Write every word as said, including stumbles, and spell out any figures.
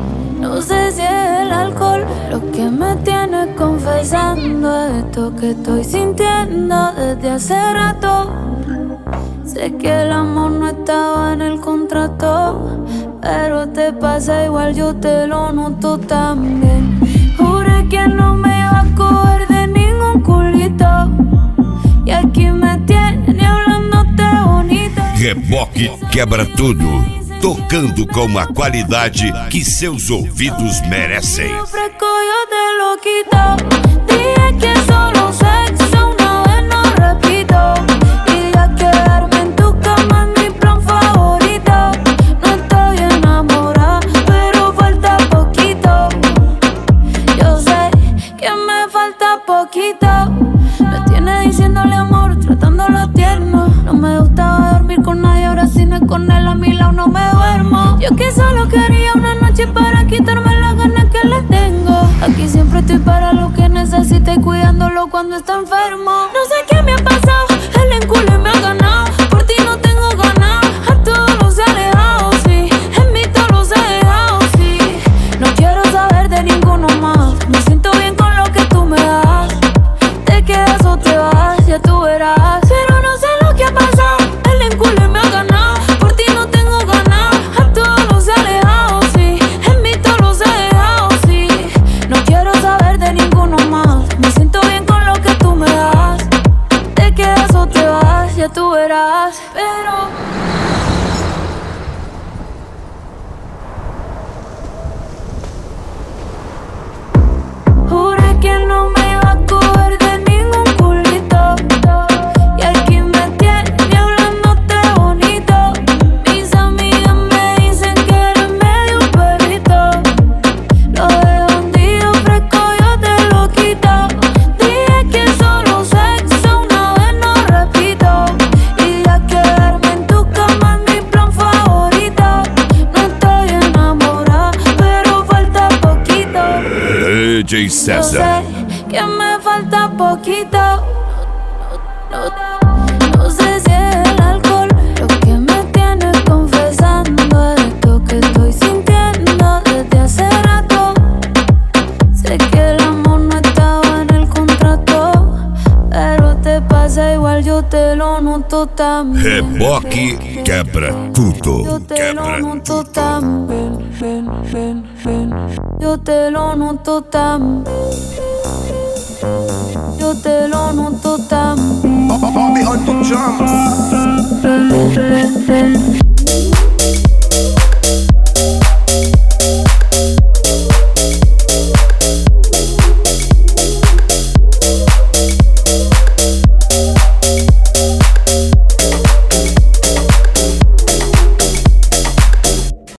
No sé si es el alcohol lo que me tiene confesando esto que estoy sintiendo desde hace rato. Sé que el amor no estaba en el contrato, pero te pasa igual, yo te lo noto también. Juré que no me iba a coger de ningún culito, y aquí me tiene hablándote bonito. Reboque quebra tudo, tocando com a qualidade que seus ouvidos merecem. Yo ofrezco, yo te lo quito. Dije que solo sexo una vez, no repito. Y ya quedarme en tu cama es mi plan favorito. No estoy enamorada, pero falta poquito. Yo sé que me falta poquito. Me tiene diciéndole amor, tratándolo tierno. No me gustaba dormir con nadie, ahora si no es con él a mi lado no me duermo. Yo que solo quería una noche para quitarme las ganas que le tengo. Aquí siempre estoy para lo que necesite, cuidándolo cuando está enfermo. No sé qué me ha pasado, el enculo me ha ganado. Por ti no tengo ganas, a todos los he alejado, sí. En mí todos los he dejado, sí. No quiero saber de ninguno más. Me siento bien con lo que tú me das. Te quedas o te vas, ya tú verás. Pero no sé lo que ha pasado, el enculo me ha ganado. Por ti no tengo ganas, a todos los he alejado, sí. En mí todos los he dejado, sí. No quiero saber de ninguno más. Me siento bien con lo que tú me das. Te quedas o te vas, ya tú verás. Pero juré que no me iba a coger de ningún culito, y aquí me tiene hablándote bonito. Mis amigas me dicen que eres medio perrito. Lo de bandido fresco yo te lo quito. Dije que solo sexo una vez, no repito. Y ya quedarme en tu cama es mi plan favorito. No estoy enamorada, pero falta poquito. D J Yo César. sé que me falta poquito. No, no, no sé si es el alcohol lo que me tiene confesando esto que estoy sintiendo desde hace rato. Sé que el amor no estaba en el contrato, pero te pasa igual, yo te lo noto también. Reboque quebra tudo, Yo te quebra lo noto tudo. también. Yo te lo noto también. Yo te lo noto también. Bobby on the drums.